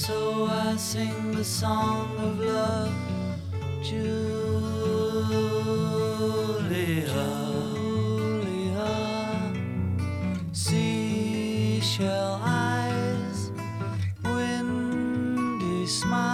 So I sing the song of love, Julia, seashell eyes, windy smile.